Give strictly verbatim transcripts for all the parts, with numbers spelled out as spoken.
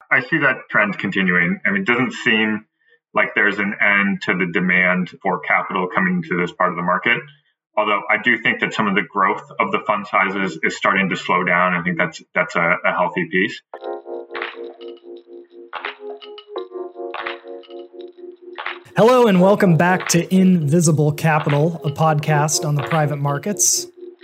I see that trend continuing. I mean, it doesn't seem like there's an end to the demand for capital coming into this part of the market. Although I do think that some of the growth of the fund sizes is starting to slow down. I think that's that's a, a healthy piece. Hello and welcome back to Invisible Capital, a podcast on the private markets.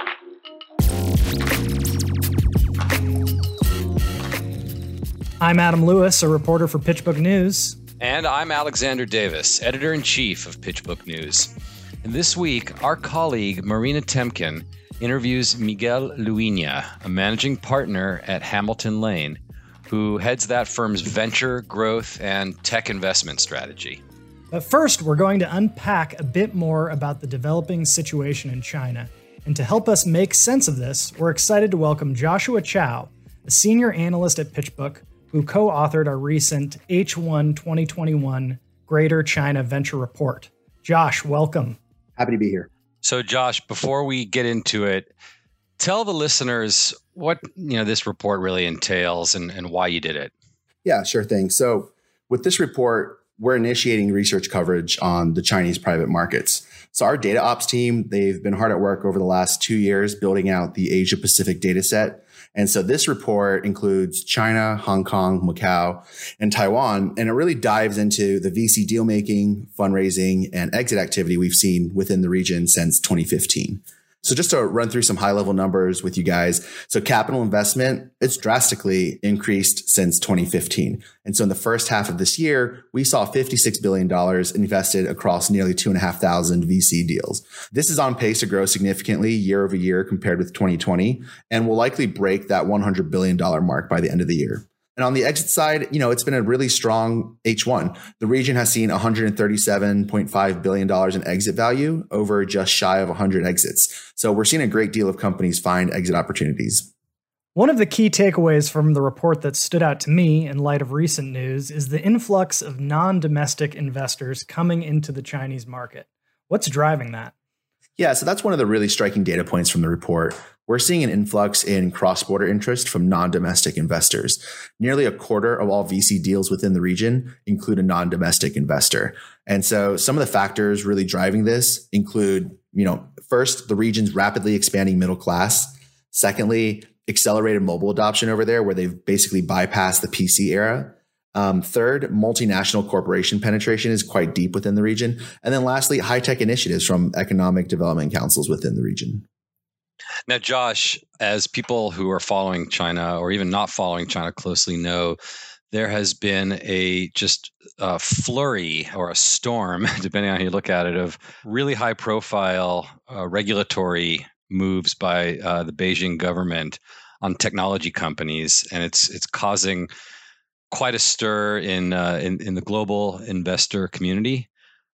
I'm Adam Lewis, a reporter for PitchBook News. And I'm Alexander Davis, editor-in-chief of PitchBook News. And this week, our colleague Marina Temkin interviews Miguel Luina, a managing partner at Hamilton Lane, who heads that firm's venture, growth, and tech investment strategy. But first, we're going to unpack a bit more about the developing situation in China. And to help us make sense of this, we're excited to welcome Joshua Chow, a senior analyst at PitchBook, who co-authored our recent H one twenty twenty-one Greater China Venture Report. Josh, welcome. Happy to be here. So Josh, before we get into it, tell the listeners what you know this report really entails and, and why you did it. Yeah, sure thing. So with this report, we're initiating research coverage on the Chinese private markets. So our data ops team, they've been hard at work over the last two years building out the Asia Pacific data set. And so this report includes China, Hong Kong, Macau, and Taiwan. And it really dives into the V C deal making, fundraising, and exit activity we've seen within the region since twenty fifteen. So just to run through some high level numbers with you guys. So capital investment, it's drastically increased since twenty fifteen. And so in the first half of this year, we saw fifty-six billion dollars invested across nearly two and a half thousand V C deals. This is on pace to grow significantly year over year compared with twenty twenty, and will likely break that one hundred billion dollars mark by the end of the year. And on the exit side, you know, it's been a really strong H one. The region has seen one hundred thirty-seven point five billion dollars in exit value over just shy of one hundred exits. So we're seeing a great deal of companies find exit opportunities. One of the key takeaways from the report that stood out to me in light of recent news is the influx of non-domestic investors coming into the Chinese market. What's driving that? Yeah, so that's one of the really striking data points from the report. We're seeing an influx in cross-border interest from non-domestic investors. Nearly a quarter of all V C deals within the region include a non-domestic investor. And so some of the factors really driving this include, you know, first, the region's rapidly expanding middle class. Secondly, accelerated mobile adoption over there, where they've basically bypassed the P C era. Um, third, multinational corporation penetration is quite deep within the region. And then lastly, high-tech initiatives from economic development councils within the region. Now, Josh, as people who are following China or even not following China closely know, there has been a just a flurry or a storm, depending on how you look at it, of really high-profile uh, regulatory moves by uh, the Beijing government on technology companies, and it's it's causing quite a stir in, uh, in in the global investor community.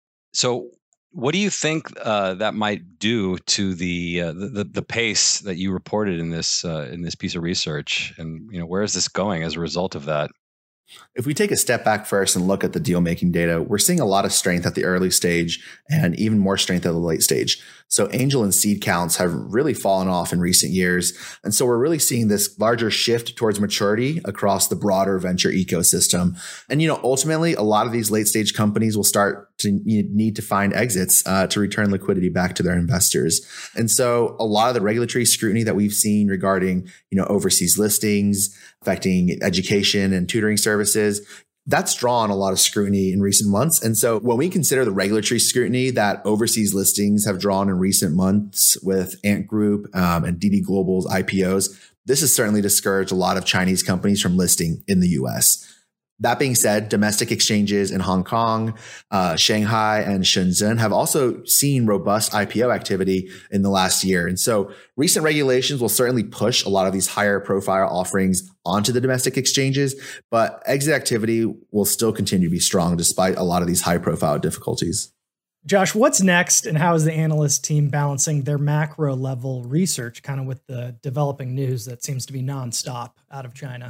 So, what do you think uh, that might do to the, uh, the the pace that you reported in this uh, in this piece of research, and you know where is this going as a result of that? If we take a step back first and look at the deal-making data, we're seeing a lot of strength at the early stage and even more strength at the late stage. So angel and seed counts have really fallen off in recent years. And so we're really seeing this larger shift towards maturity across the broader venture ecosystem. And, you know, ultimately, a lot of these late-stage companies will start to need to find exits uh, to return liquidity back to their investors. And so a lot of the regulatory scrutiny that we've seen regarding, you know, overseas listings, affecting education and tutoring services, that's drawn a lot of scrutiny in recent months. And so when we consider the regulatory scrutiny that overseas listings have drawn in recent months with Ant Group um, and D D Global's I P Os, this has certainly discouraged a lot of Chinese companies from listing in the U S. That being said, domestic exchanges in Hong Kong, uh, Shanghai, and Shenzhen have also seen robust I P O activity in the last year. And so recent regulations will certainly push a lot of these higher profile offerings onto the domestic exchanges, but exit activity will still continue to be strong despite a lot of these high profile difficulties. Josh, what's next, and how is the analyst team balancing their macro level research kind of with the developing news that seems to be nonstop out of China?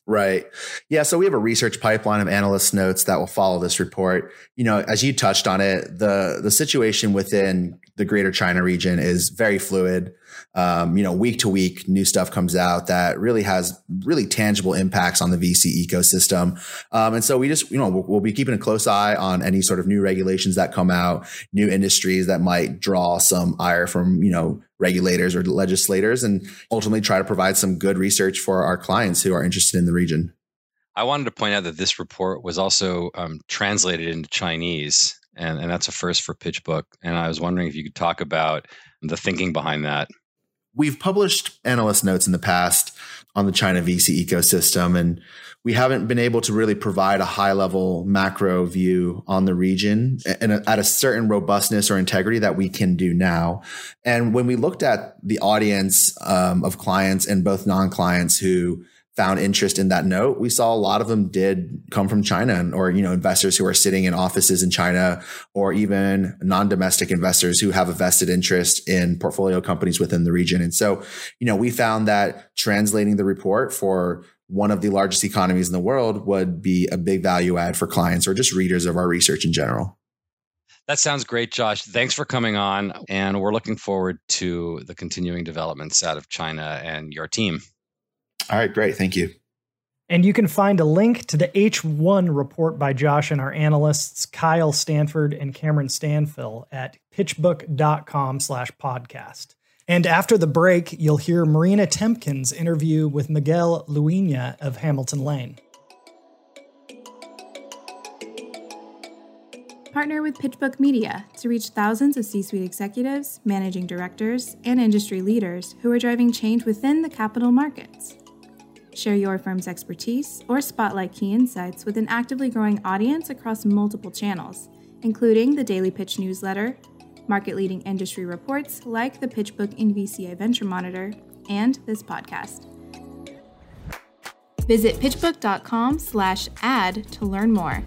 Right. Yeah. So we have a research pipeline of analyst notes that will follow this report. You know, as you touched on it, the the situation within the Greater China region is very fluid. Um, you know, week to week, new stuff comes out that really has really tangible impacts on the V C ecosystem. Um, and so we just, you know, we'll, we'll be keeping a close eye on any sort of new regulations that come out, new industries that might draw some ire from, you know, regulators or legislators, and ultimately try to provide some good research for our clients who are interested in the region. I wanted to point out that this report was also um, translated into Chinese, and, and that's a first for PitchBook. And I was wondering if you could talk about the thinking behind that. We've published analyst notes in the past on the China V C ecosystem, and we haven't been able to really provide a high level macro view on the region and at a certain robustness or integrity that we can do now. And when we looked at the audience um, of clients and both non-clients who found interest in that note, we saw a lot of them did come from China, or, you know, investors who are sitting in offices in China, or even non-domestic investors who have a vested interest in portfolio companies within the region. And so, you know, we found that translating the report for one of the largest economies in the world would be a big value add for clients or just readers of our research in general. That sounds great, Josh. Thanks for coming on. And we're looking forward to the continuing developments out of China and your team. All right, great. Thank you. And you can find a link to the H one report by Josh and our analysts, Kyle Stanford and Cameron Stanfill, at pitchbook.com slash podcast. And after the break, you'll hear Marina Temkin's interview with Miguel Luina of Hamilton Lane. Partner with PitchBook Media to reach thousands of C-suite executives, managing directors, and industry leaders who are driving change within the capital markets. Share your firm's expertise or spotlight key insights with an actively growing audience across multiple channels, including the Daily Pitch newsletter, market-leading industry reports like the PitchBook in V C I Venture Monitor, and this podcast. Visit pitchbook.com slash ad to learn more.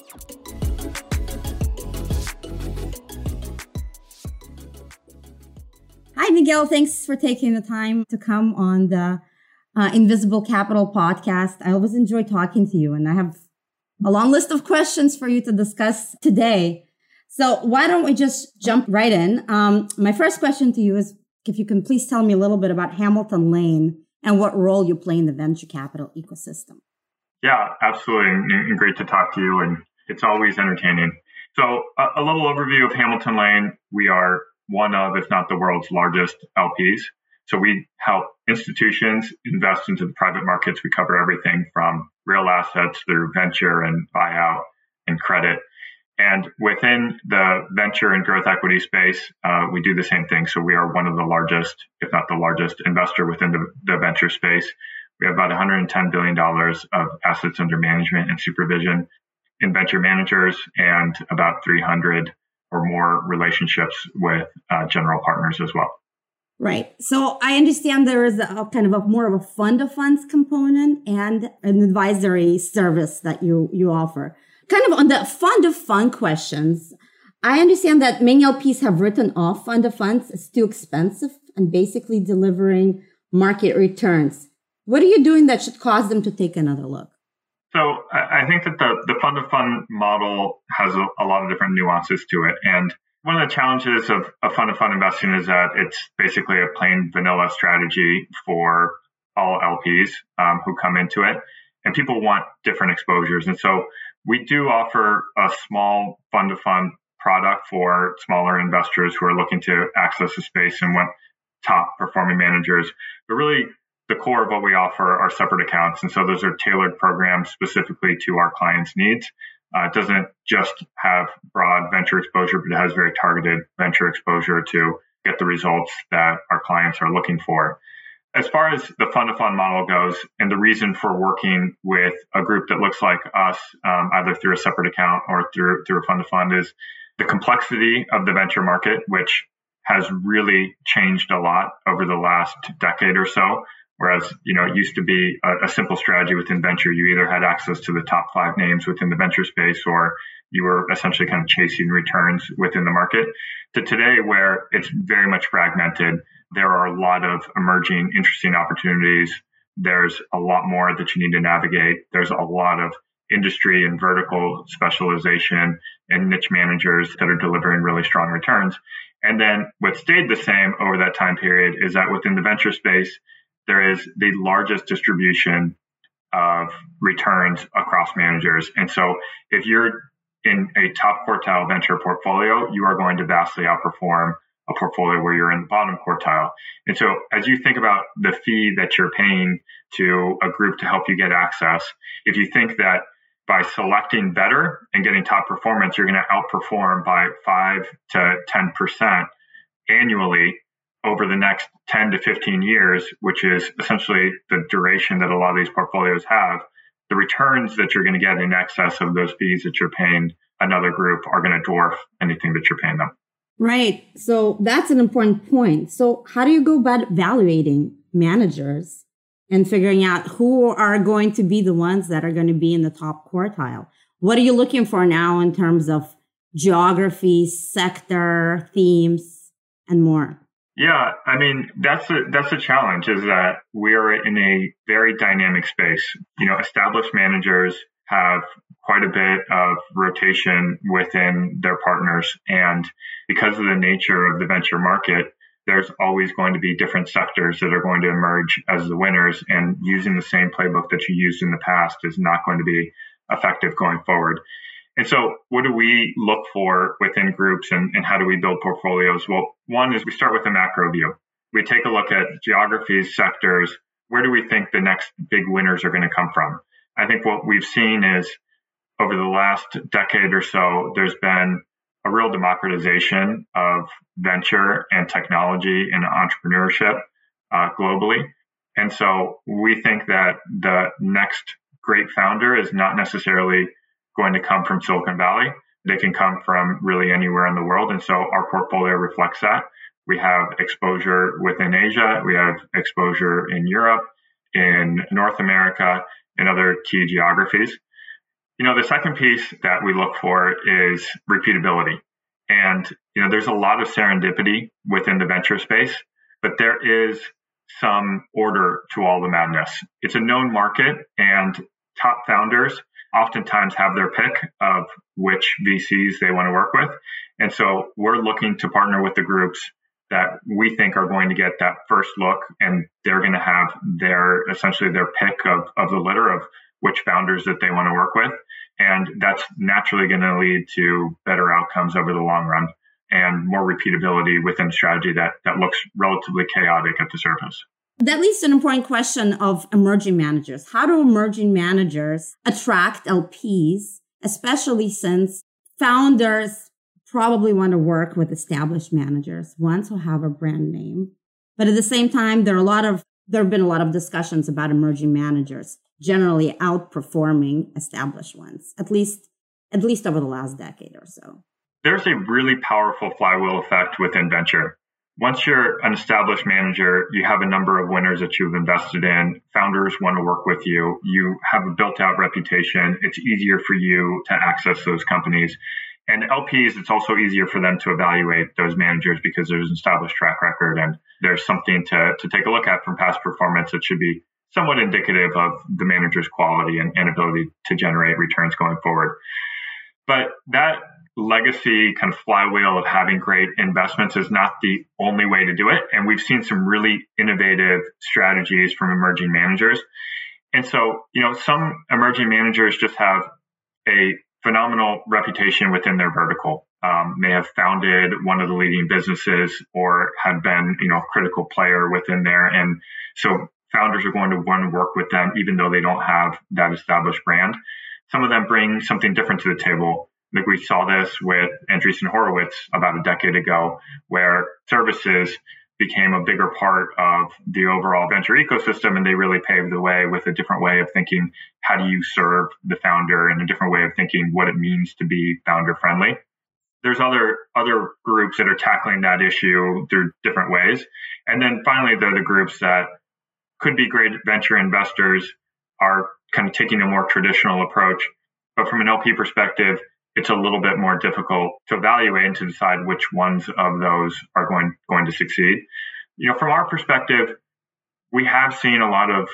Hi, Miguel. Thanks for taking the time to come on the Uh, Invisible Capital podcast. I always enjoy talking to you, and I have a long list of questions for you to discuss today. So why don't we just jump right in? Um, my first question to you is if you can please tell me a little bit about Hamilton Lane and what role you play in the venture capital ecosystem. Yeah, absolutely. And great to talk to you. And it's always entertaining. So a, a little overview of Hamilton Lane. We are one of, if not the world's largest L Ps. So we help institutions invest into the private markets. We cover everything from real assets through venture and buyout and credit. And within the venture and growth equity space, uh, we do the same thing. So we are one of the largest, if not the largest, investor within the, the venture space. We have about one hundred ten billion dollars of assets under management and supervision in venture managers, and about three hundred or more relationships with uh, general partners as well. Right. So I understand there is a kind of a more of a fund of funds component and an advisory service that you, you offer. Kind of on the fund of fund questions, I understand that many L Ps have written off fund of funds as too expensive and basically delivering market returns. What are you doing that should cause them to take another look? So I think that the, the fund of fund model has a, a lot of different nuances to it. And one of the challenges of, of fund of fund investing is that it's basically a plain vanilla strategy for all L Ps um, who come into it, and people want different exposures. And so we do offer a small fund of fund product for smaller investors who are looking to access the space and want top performing managers. But really, the core of what we offer are separate accounts. And so those are tailored programs specifically to our clients' needs. Uh, it doesn't just have broad venture exposure, but it has very targeted venture exposure to get the results that our clients are looking for. As far as the fund-to-fund model goes, and the reason for working with a group that looks like us, um, either through a separate account or through through a fund-to-fund, is the complexity of the venture market, which has really changed a lot over the last decade or so. Whereas, you know, it used to be a, a simple strategy within venture. You either had access to the top five names within the venture space, or you were essentially kind of chasing returns within the market, to today where it's very much fragmented. There are a lot of emerging, interesting opportunities there's a lot more that you need to navigate. There's a lot of industry and vertical specialization and niche managers that are delivering really strong returns. And then what stayed the same over that time period is that within the venture space, there is the largest distribution of returns across managers. And so if you're in a top quartile venture portfolio, you are going to vastly outperform a portfolio where you're in the bottom quartile. And so as you think about the fee that you're paying to a group to help you get access, if you think that by selecting better and getting top performance, you're going to outperform by five to ten percent annually over the next ten to fifteen years, which is essentially the duration that a lot of these portfolios have, the returns that you're going to get in excess of those fees that you're paying another group are going to dwarf anything that you're paying them. Right. So that's an important point. So how do you go about evaluating managers and figuring out who are going to be the ones that are going to be in the top quartile? What are you looking for now in terms of geography, sector, themes, and more? Yeah, I mean, that's a, that's a challenge, is that we're in a very dynamic space. You know, established managers have quite a bit of rotation within their partners. And because of the nature of the venture market, there's always going to be different sectors that are going to emerge as the winners. And using the same playbook that you used in the past is not going to be effective going forward. And so what do we look for within groups, and, and how do we build portfolios? Well, one is we start with a macro view. We take a look at geographies, sectors. Where do we think the next big winners are going to come from? I think what we've seen is over the last decade or so, there's been a real democratization of venture and technology and entrepreneurship uh, globally. And so we think that the next great founder is not necessarily going to come from Silicon Valley. They can come from really anywhere in the world. And so our portfolio reflects that. We have exposure within Asia. We have exposure in Europe, in North America, and other key geographies. You know, the second piece that we look for is repeatability. And, you know, there's a lot of serendipity within the venture space, but there is some order to all the madness. It's a known market, and top founders oftentimes have their pick of which V Cs they want to work with. And so we're looking to partner with the groups that we think are going to get that first look, and they're going to have their, essentially their pick of, of the litter of which founders that they want to work with. And that's naturally going to lead to better outcomes over the long run and more repeatability within a strategy that, that looks relatively chaotic at the surface. That leads to an important question of emerging managers. How do emerging managers attract L Ps, especially since founders probably want to work with established managers, ones who have a brand name? But at the same time, there are a lot of there have been a lot of discussions about emerging managers generally outperforming established ones, at least at least over the last decade or so. There's a really powerful flywheel effect within venture. Once you're an established manager, you have a number of winners that you've invested in. Founders want to work with you. You have a built-out reputation. It's easier for you to access those companies. And L Ps, it's also easier for them to evaluate those managers because there's an established track record and there's something to, to take a look at from past performance that should be somewhat indicative of the manager's quality and, and ability to generate returns going forward. But that legacy kind of flywheel of having great investments is not the only way to do it. And we've seen some really innovative strategies from emerging managers. And so, you know, some emerging managers just have a phenomenal reputation within their vertical. Um, may have founded one of the leading businesses or have been, you know, a critical player within there. And so founders are going to want to work with them, even though they don't have that established brand. Some of them bring something different to the table. Like we saw this with Andreessen Horowitz about a decade ago, where services became a bigger part of the overall venture ecosystem, and they really paved the way with a different way of thinking. How do you serve the founder, and a different way of thinking what it means to be founder friendly? There's other other groups that are tackling that issue through different ways. And then finally, there are the groups that could be great venture investors, are kind of taking a more traditional approach. But from an L P perspective, it's a little bit more difficult to evaluate and to decide which ones of those are going, going to succeed. You know, from our perspective, we have seen a lot of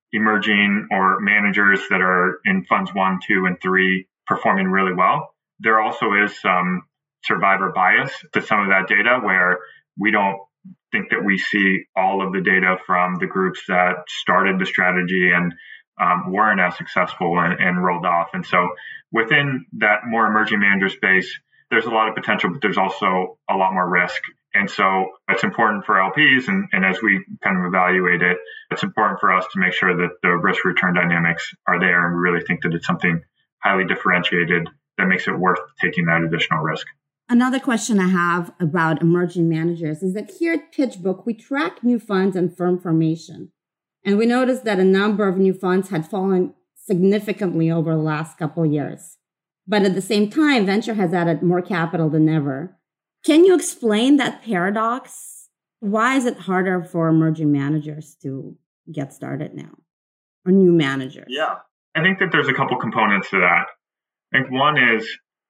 emerging or managers that are in funds one, two, and three performing really well. There also is some survivor bias to some of that data where we don't think that we see all of the data from the groups that started the strategy and um, weren't as successful and, and rolled off. And so within that more emerging manager space, there's a lot of potential, but there's also a lot more risk. And so it's important for L Ps, and, and as we kind of evaluate it, it's important for us to make sure that the risk return dynamics are there. And we really think that it's something highly differentiated that makes it worth taking that additional risk. Another question I have about emerging managers is that here at PitchBook, we track new funds and firm formation. And we noticed that a number of new funds had fallen significantly over the last couple of years. But at the same time, venture has added more capital than ever. Can you explain that paradox? Why is it harder for emerging managers to get started now, or new managers? Yeah, I think that there's a couple components to that. I think one is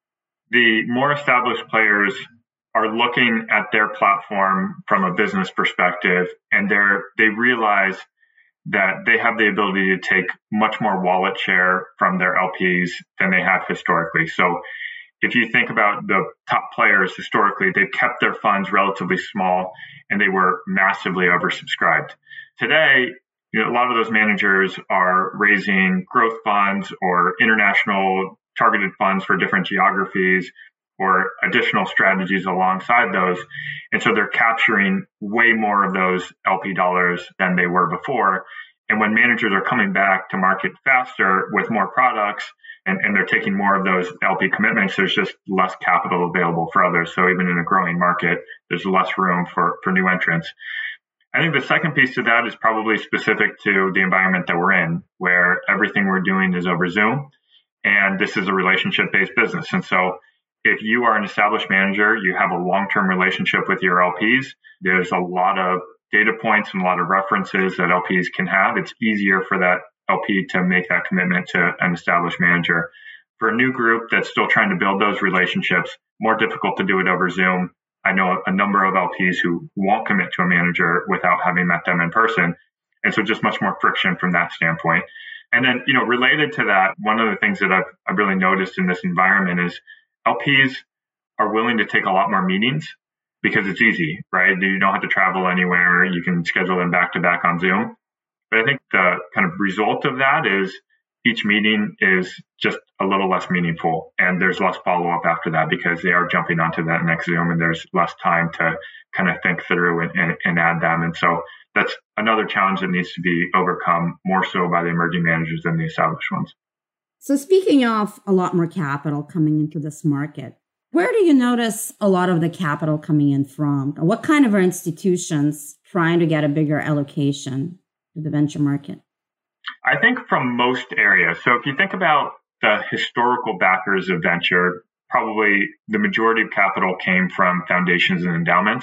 the more established players are looking at their platform from a business perspective, and they're they realize that they have the ability to take much more wallet share from their L Ps than they have historically. So if you think about the top players historically, they've kept their funds relatively small and they were massively oversubscribed. Today, you know, a lot of those managers are raising growth funds or international targeted funds for different geographies or additional strategies alongside those. And so they're capturing way more of those L P dollars than they were before. And when managers are coming back to market faster with more products and, and they're taking more of those L P commitments, there's just less capital available for others. So even in a growing market, there's less room for, for new entrants. I think the second piece to that is probably specific to the environment that we're in, where everything we're doing is over Zoom. And this is a relationship-based business. And so if you are an established manager, you have a long-term relationship with your L Ps, there's a lot of data points and a lot of references that L Ps can have. It's easier for that L P to make that commitment to an established manager. For a new group that's still trying to build those relationships, more difficult to do it over Zoom. I know a number of L Ps who won't commit to a manager without having met them in person. And so just much more friction from that standpoint. And then, you know, related to that, one of the things that I've, I've really noticed in this environment is L Ps are willing to take a lot more meetings because it's easy, right? You don't have to travel anywhere. You can schedule them back to back on Zoom. But I think the kind of result of that is each meeting is just a little less meaningful. And there's less follow-up after that because they are jumping onto that next Zoom and there's less time to kind of think through and, and, and add them. And so that's another challenge that needs to be overcome more so by the emerging managers than the established ones. So speaking of a lot more capital coming into this market, where do you notice a lot of the capital coming in from? What kind of are institutions trying to get a bigger allocation to the venture market? I think from most areas. So if you think about the historical backers of venture, probably the majority of capital came from foundations and endowments.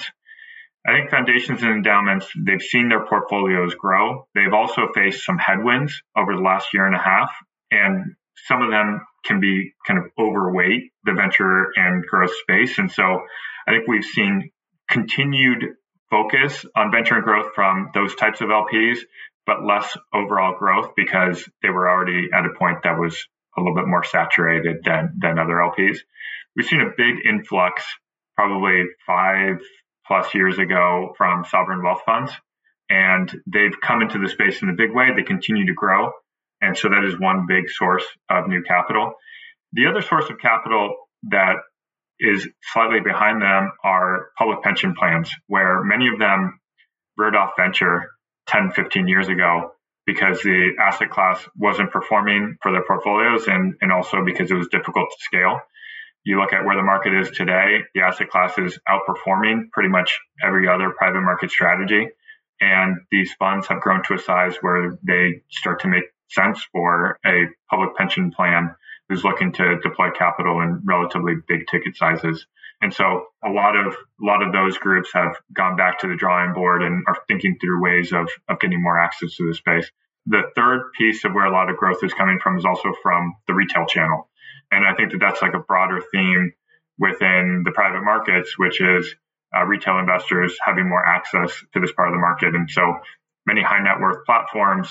I think foundations and endowments, they've seen their portfolios grow. They've also faced some headwinds over the last year and a half, and some of them can be kind of overweight the venture and growth space. And so I think we've seen continued focus on venture and growth from those types of L Ps, but less overall growth because they were already at a point that was a little bit more saturated than, than other L Ps. We've seen a big influx probably five plus years ago from sovereign wealth funds, and they've come into the space in a big way. They continue to grow. And so that is one big source of new capital. The other source of capital that is slightly behind them are public pension plans, where many of them reared off venture ten, fifteen years ago because the asset class wasn't performing for their portfolios and, and also because it was difficult to scale. You look at where the market is today, the asset class is outperforming pretty much every other private market strategy. And these funds have grown to a size where they start to make sense for a public pension plan who's looking to deploy capital in relatively big ticket sizes. And so a lot of a lot of those groups have gone back to the drawing board and are thinking through ways of, of getting more access to the space. The third piece of where a lot of growth is coming from is also from the retail channel. And I think that that's like a broader theme within the private markets, which is uh, retail investors having more access to this part of the market. And so many high net worth platforms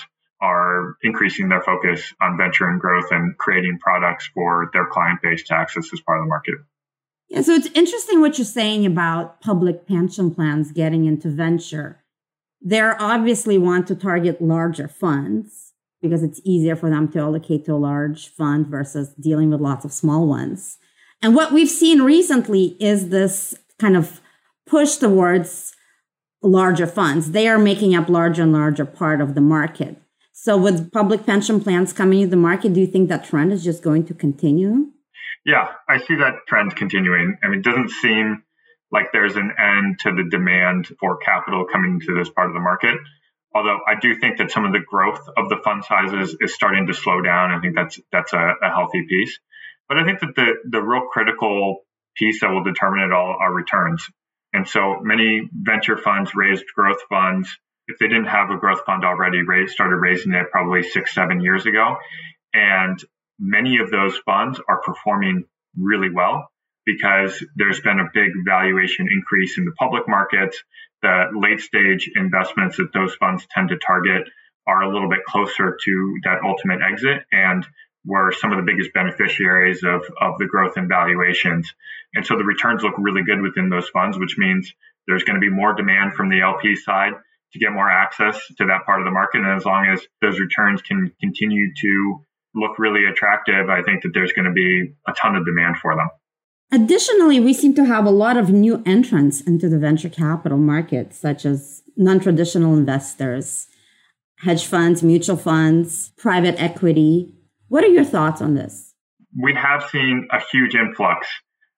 are increasing their focus on venture and growth and creating products for their client base to access this part of the market. Yeah, so it's interesting what you're saying about public pension plans getting into venture. They obviously want to target larger funds because it's easier for them to allocate to a large fund versus dealing with lots of small ones. And what we've seen recently is this kind of push towards larger funds. They are making up larger and larger part of the market. So with public pension plans coming into the market, do you think that trend is just going to continue? Yeah, I see that trend continuing. I mean, it doesn't seem like there's an end to the demand for capital coming into this part of the market. Although I do think that some of the growth of the fund sizes is starting to slow down. I think that's that's a, a healthy piece. But I think that the, the real critical piece that will determine it all are returns. And so many venture funds raised growth funds. If they didn't have a growth fund already, raised, started raising it probably six, seven years ago. And many of those funds are performing really well because there's been a big valuation increase in the public markets. The late stage investments that those funds tend to target are a little bit closer to that ultimate exit and were some of the biggest beneficiaries of, of the growth in valuations. And so the returns look really good within those funds, which means there's going to be more demand from the L P side to get more access to that part of the market. And as long as those returns can continue to look really attractive, I think that there's going to be a ton of demand for them. Additionally, we seem to have a lot of new entrants into the venture capital market, such as non-traditional investors, hedge funds, mutual funds, private equity. What are your thoughts on this? We have seen a huge influx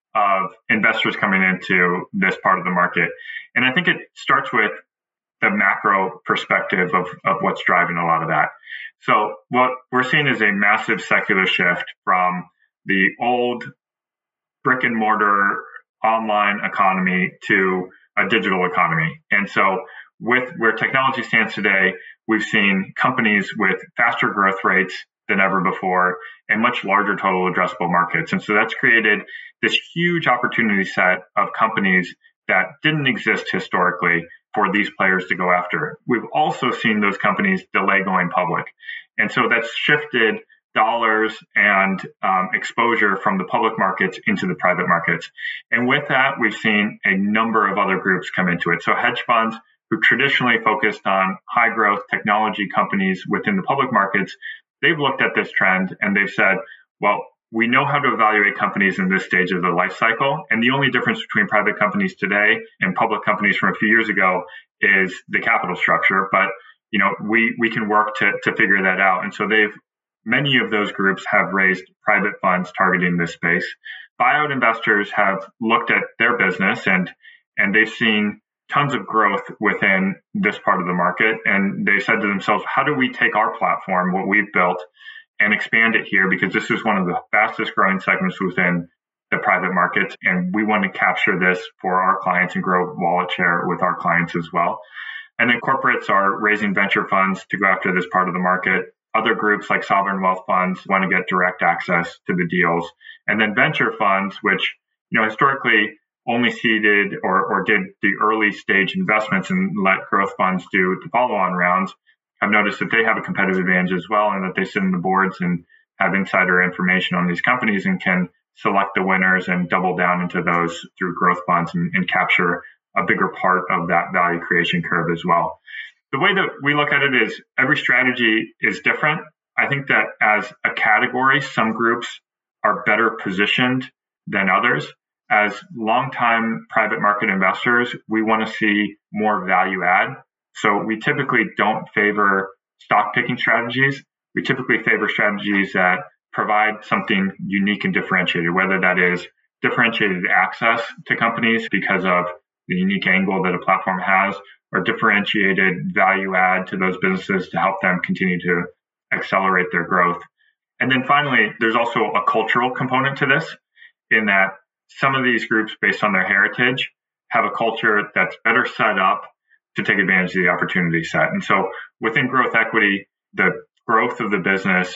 of investors coming into this part of the market. And I think it starts with the macro perspective of, of what's driving a lot of that. So what we're seeing is a massive secular shift from the old brick and mortar online economy to a digital economy. And so with where technology stands today, we've seen companies with faster growth rates than ever before and much larger total addressable markets. And so that's created this huge opportunity set of companies that didn't exist historically for these players to go after. We've also seen those companies delay going public. And so that's shifted dollars and um, exposure from the public markets into the private markets. And with that, we've seen a number of other groups come into it. So hedge funds who traditionally focused on high growth technology companies within the public markets, they've looked at this trend and they've said, well, we know how to evaluate companies in this stage of the life cycle. And the only difference between private companies today and public companies from a few years ago is the capital structure. But, you know, we, we can work to, to figure that out. And so they've, many of those groups have raised private funds targeting this space. Buyout investors have looked at their business and, and they've seen tons of growth within this part of the market. And they said to themselves, how do we take our platform, what we've built, and expand it here? Because this is one of the fastest growing segments within the private markets. And we want to capture this for our clients and grow wallet share with our clients as well. And then corporates are raising venture funds to go after this part of the market. Other groups like sovereign wealth funds want to get direct access to the deals. And then venture funds, which, you know, historically only seeded or, or did the early stage investments and let growth funds do the follow-on rounds, I've noticed that they have a competitive advantage as well, and that they sit in the boards and have insider information on these companies and can select the winners and double down into those through growth funds and, and capture a bigger part of that value creation curve as well. The way that we look at it is every strategy is different. I think that as a category, some groups are better positioned than others. As longtime private market investors, we want to see more value add. So we typically don't favor stock picking strategies. We typically favor strategies that provide something unique and differentiated, whether that is differentiated access to companies because of the unique angle that a platform has, or differentiated value add to those businesses to help them continue to accelerate their growth. And then finally, there's also a cultural component to this, in that some of these groups, based on their heritage, have a culture that's better set up to take advantage of the opportunity set. And so within growth equity, the growth of the business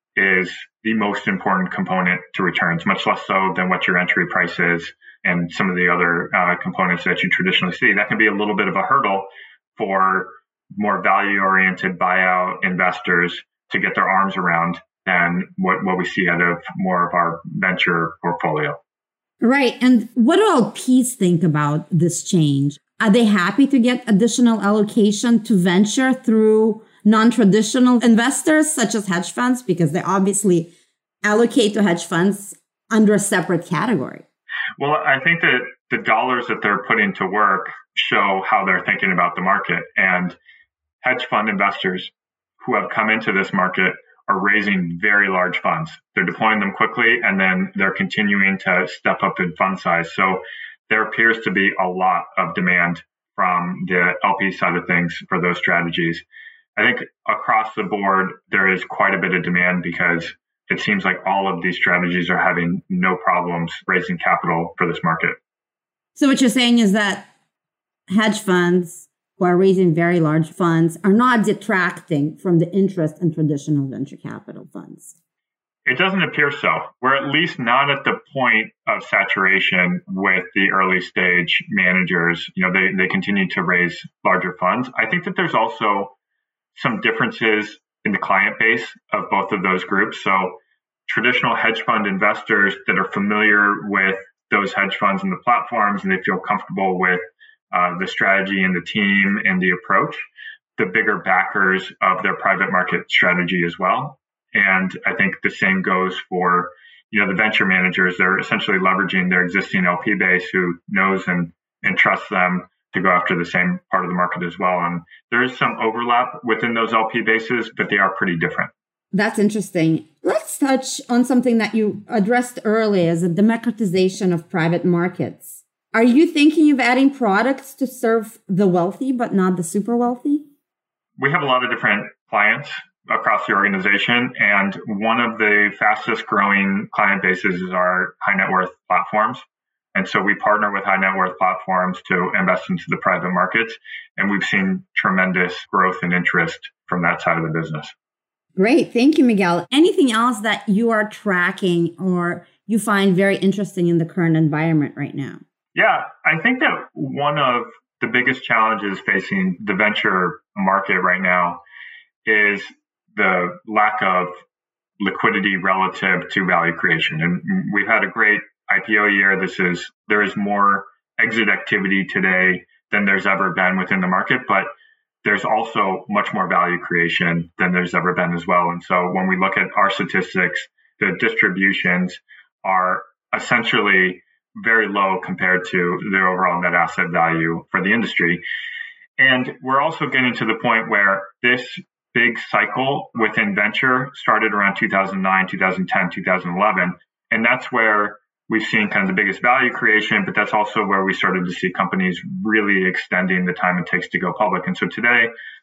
is the most important component to returns, much less so than what your entry price is and some of the other uh, components that you traditionally see. That can be a little bit of a hurdle for more value-oriented buyout investors to get their arms around than what, what we see out of more of our venture portfolio. Right. And what do L Ps think about this change? Are they happy to get additional allocation to venture through non-traditional investors such as hedge funds? Because they obviously allocate to hedge funds under a separate category. Well, I think that the dollars that they're putting to work show how they're thinking about the market. And hedge fund investors who have come into this market are raising very large funds. They're deploying them quickly, and then they're continuing to step up in fund size. So there appears to be a lot of demand from the L P side of things for those strategies. I think across the board, there is quite a bit of demand because it seems like all of these strategies are having no problems raising capital for this market. So what you're saying is that hedge funds who are raising very large funds are not detracting from the interest in traditional venture capital funds. It doesn't appear so. We're at least not at the point of saturation with the early stage managers. You know, they, they continue to raise larger funds. I think that there's also some differences in the client base of both of those groups. So traditional hedge fund investors that are familiar with those hedge funds and the platforms, and they feel comfortable with uh, the strategy and the team and the approach, the bigger backers of their private market strategy as well. And I think the same goes for, you know, the venture managers. They're essentially leveraging their existing L P base who knows and, and trusts them to go after the same part of the market as well. And there is some overlap within those L P bases, but they are pretty different. That's interesting. Let's touch on something that you addressed earlier as a democratization of private markets. Are you thinking of adding products to serve the wealthy, but not the super wealthy? We have a lot of different clients across the organization. And one of the fastest growing client bases is our high net worth platforms. And so we partner with high net worth platforms to invest into the private markets. And we've seen tremendous growth and interest from that side of the business. Great. Thank you, Miguel. Anything else that you are tracking or you find very interesting in the current environment right now? Yeah, I think that one of the biggest challenges facing the venture market right now is the lack of liquidity relative to value creation. And we've had a great I P O year. This is, there is more exit activity today than there's ever been within the market, but there's also much more value creation than there's ever been as well. And so when we look at our statistics, the distributions are essentially very low compared to the overall net asset value for the industry. And we're also getting to the point where this big cycle within venture started around two thousand nine, two thousand ten, two thousand eleven. And that's where we've seen kind of the biggest value creation, but that's also where we started to see companies really extending the time it takes to go public. And so today,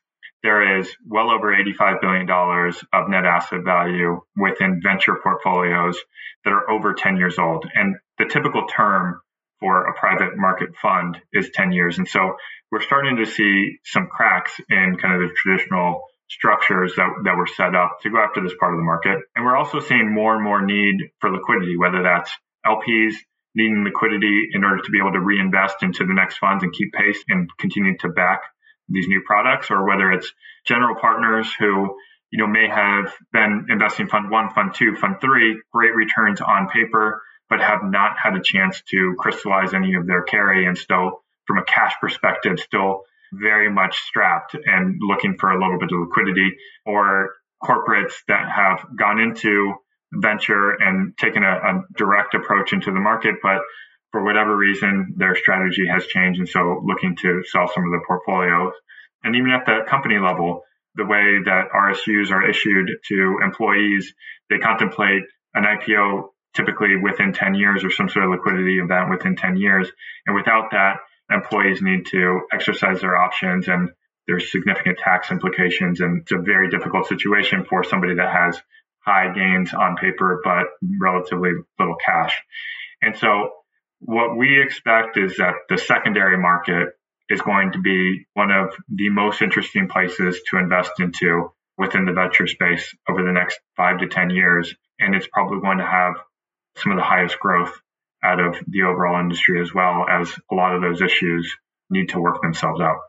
there is well over eighty-five billion dollars of net asset value within venture portfolios that are over ten years old. And the typical term for a private market fund is ten years. And so we're starting to see some cracks in kind of the traditional structures that, that were set up to go after this part of the market. And we're also seeing more and more need for liquidity, whether that's L Ps needing liquidity in order to be able to reinvest into the next funds and keep pace and continue to back these new products, or whether it's general partners who, you know, may have been investing fund one, fund two, fund three, great returns on paper, but have not had a chance to crystallize any of their carry. And still, from a cash perspective, still very much strapped and looking for a little bit of liquidity, or corporates that have gone into venture and taken a, a direct approach into the market, but for whatever reason, their strategy has changed. And so looking to sell some of the portfolios. And even at the company level, the way that R S Us are issued to employees, they contemplate an I P O typically within ten years or some sort of liquidity event within ten years. And without that, employees need to exercise their options, and there's significant tax implications. And it's a very difficult situation for somebody that has high gains on paper, but relatively little cash. And so what we expect is that the secondary market is going to be one of the most interesting places to invest into within the venture space over the next five to ten years. And it's probably going to have some of the highest growth out of the overall industry, as well as a lot of those issues need to work themselves out.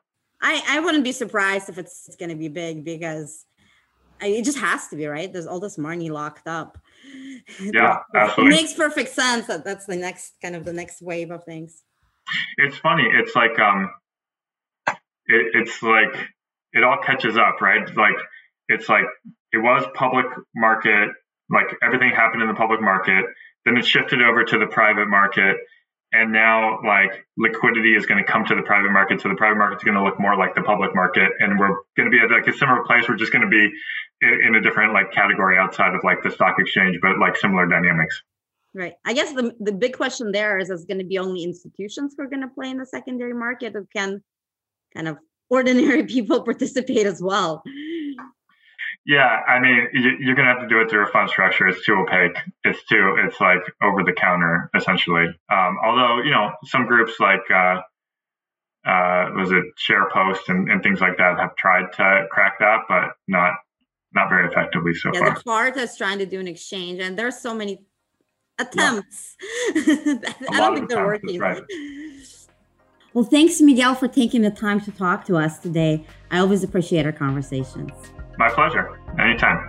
I, I wouldn't be surprised if it's, it's going to be big because I, it just has to be, right? There's all this money locked up. Yeah, absolutely. It makes perfect sense that that's the next kind of the next wave of things. It's funny. It's like, um, it, it's like, it all catches up, right? Like, it's like, it was public market, like everything happened in the public market. Then it shifted over to the private market. And now, like, liquidity is going to come to the private market. So the private market's going to look more like the public market. And we're going to be at like a similar place. We're just going to be in, in a different like category outside of like the stock exchange, but like similar dynamics. Right. I guess the the big question there is, is going to be only institutions who are going to play in the secondary market, or can kind of ordinary people participate as well? Yeah, I mean, you're going to have to do it through a fund structure. It's too opaque. It's too, it's like over the counter, essentially. Um, although, you know, some groups like, uh, uh, was it SharePost and, and things like that have tried to crack that, but not not very effectively so yeah, far. The Chart is trying to do an exchange, and there's so many attempts. Yeah. I don't think they're working. Right. Well, thanks, Miguel, for taking the time to talk to us today. I always appreciate our conversations. My pleasure. Anytime.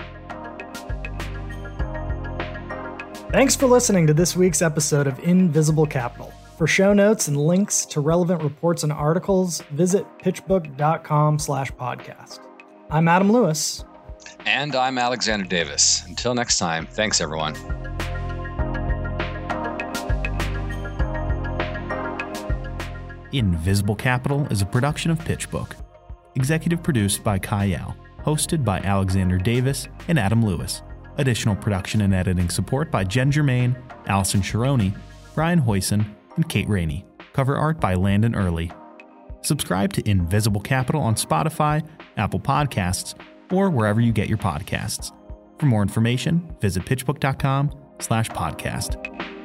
Thanks for listening to this week's episode of Invisible Capital. For show notes and links to relevant reports and articles, visit pitchbook.com slash podcast. I'm Adam Lewis. And I'm Alexander Davis. Until next time, thanks, everyone. Invisible Capital is a production of PitchBook. Executive produced by Kai Yao. Hosted by Alexander Davis and Adam Lewis. Additional production and editing support by Jen Germain, Allison Sharoni, Brian Hoyson, and Kate Rainey. Cover art by Landon Early. Subscribe to Invisible Capital on Spotify, Apple Podcasts, or wherever you get your podcasts. For more information, visit pitchbook.com slash podcast.